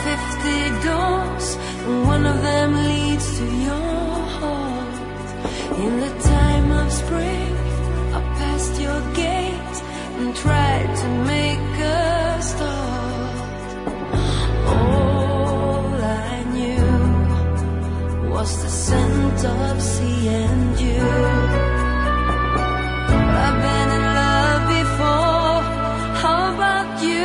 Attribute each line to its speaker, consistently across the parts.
Speaker 1: 50 doors, and one of them leads to your heart. In the time of spring, I passed your gate and tried to make a start. All I knew was the scent of sea and you. I've been in love before, how about you?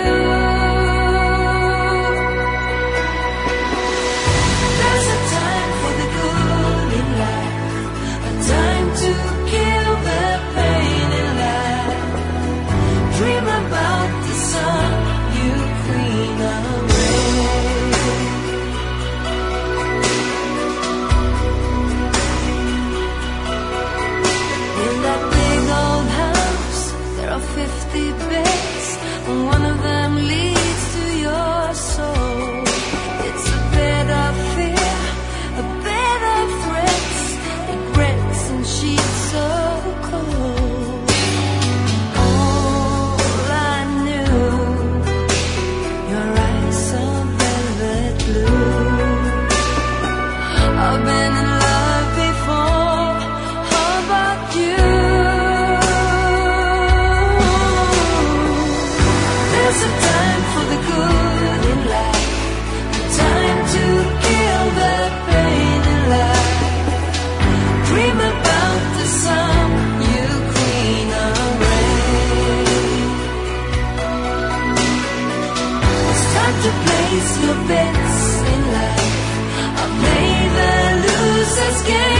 Speaker 1: There's a time for the good in life, a time to kill the pain in life. Dream about the sun, you queen of rain. In that big old house, there are 50 beds, and one of them leads to your soul. It's a bed of fear, a bed of threats, regrets and sheets so cold. All I knew, your eyes are velvet blue. I've been in love before, how about you? There's a time for the good in life, a time to kill the pain in life. Dream about the sun, you queen of rain. It's time to place your bets in life. I've made the loser's game.